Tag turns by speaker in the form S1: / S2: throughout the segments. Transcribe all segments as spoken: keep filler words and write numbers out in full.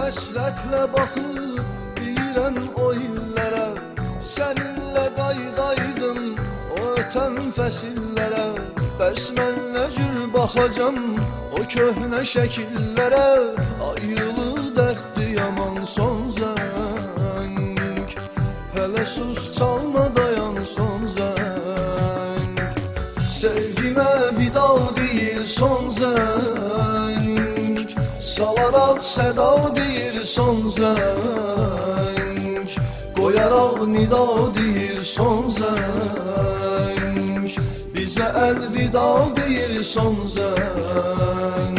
S1: həsrətlə baxıb deyirəm o illərə, səninlə qaydaydım o ötən fəsillərə. Bəs mən nə cür baxacam o köhnə şəkillərə, ayrılıq dərddi yaman son zəng, hələ sus çalma dayan son zəng. Sevgimə vida deyir son zəng, salaraq səda deyir son zəng, qoyaraq nida deyir son zəng, bizə əlvida deyir son zəng.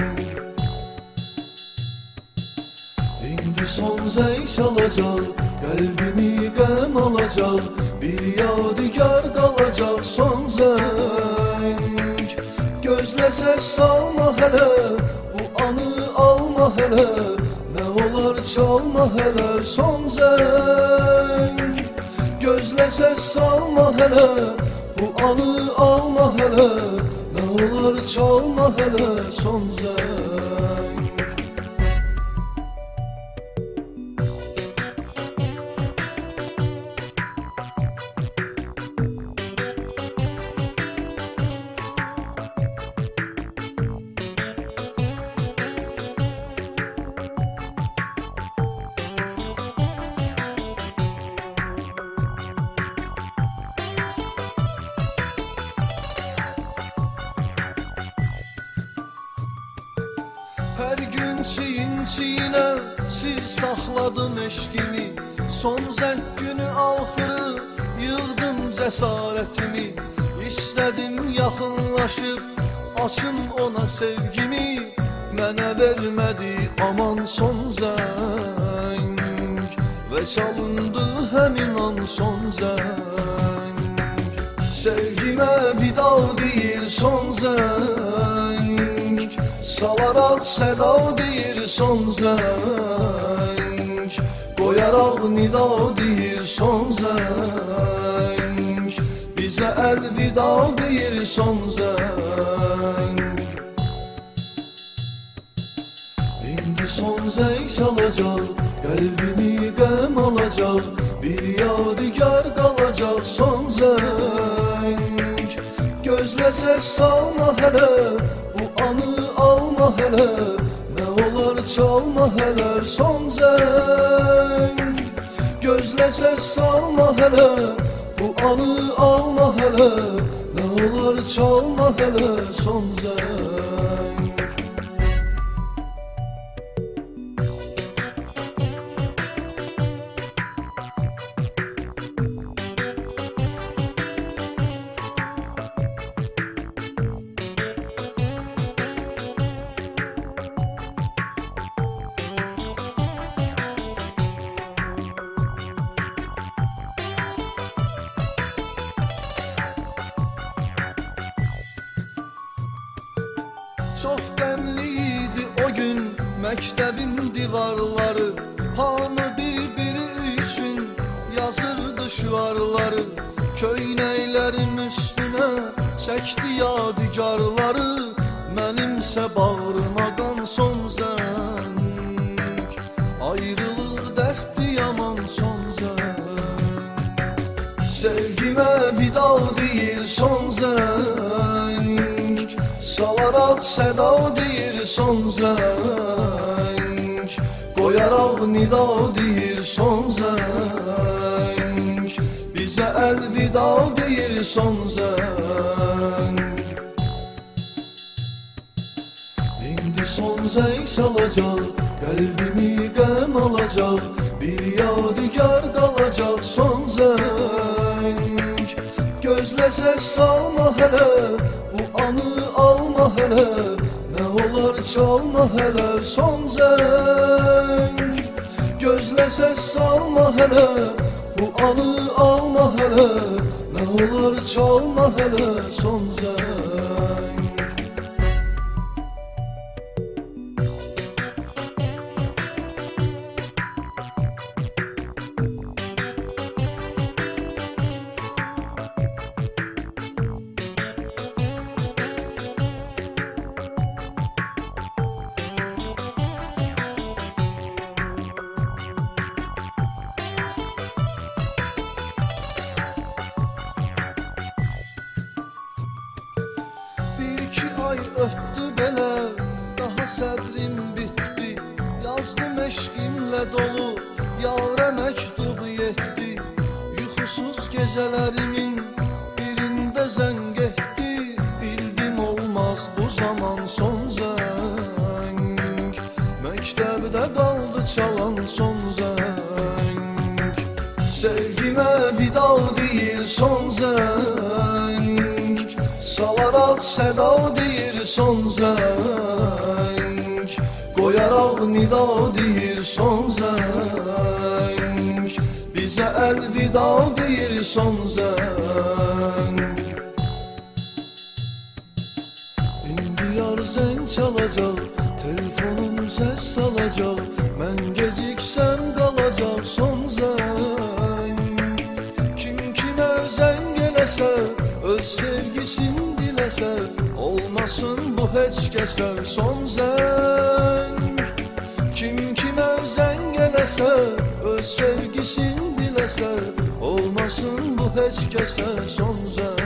S1: İndi son zəng çalacaq, qəlbimi qəm alacaq, bir yadigar qalacaq son zəng. Gözlə səs salma hələ, bu anı alma hələ, nə olar çalma hələ son zəng. Gözlə səs salma hələ, bu anı alma hələ, nə olar çalma hələ son zəng. Hər gün çiyin-çiyinə sir saxladım eşqimi, son zəng günü axırı yığdım cəsarətimi. İstədim yaxınlaşıb açım ona sevgimi, mənə vermədi aman son zəng, və çalındı həmin an son zəng. Sevgimə vida deyir son zəng, salaraq səda deyir son zəng, qoyaraq nida deyir son zəng, bizə əlvida deyir son zəng. İndi son zəng çalacaq, qəlbimi qəm alacaq, bir yadigar qalacaq son zəng. Gözlə səs salma hələ, bu anı alma hələ, nə olar çalma hələ son zəng. Gözlə səs salma hələ, bu anı alma hələ, nə olar çalma hələ son zəng. Çox qəmliydi o gün məktəbin divarları, hamı bir-biri üçün yazırdı şüarları. Köynəklərim üstünə çəkdi yadigarları, mənimsə bağrıma qan son zəng, ayrılıq dərddi yaman son zəng. Sevgimə vida deyir son zəng, salaraq səda deyir son zəng, qoyaraq nida deyir son zəng, bizə əlvida deyir son zəng. İndi son zəng çalacaq, qəlbimi qəm alacaq, bir yadigar qalacaq son zəng. Gözlə səs salma hələ, bu anı alma hələ, nə olar çalma hələ son zəng. Gözlə səs salma hələ, bu anı alma hələ, nə olar çalma hələ son zəng. ötdü belə, daha səbrim bitdi. Yazdım eşqimlə dolu, yara məktub yetdi. Yuxusuz gecələrimin birində zəng etdi. Bildim olmaz bu zaman son zəng, məktəbdə qaldı çalan son zəng. Sevgimə vida deyir son zəng, salaraq səda deyir son zəng, qoyaraq nida deyir son zəng, bizə əlvida deyir son zəng. İndi yar zəng çalacaq, telefonum səs salacaq, mən geciksəm qalacaq son zəng. Kim kimə zəng eləsə, öz sevgisini diləsə, olmasın bu heç kəsə son zəng. Kim kimə zəng eləsə, öz sevgisini diləsə, olmasın bu heç kəsə son zəng.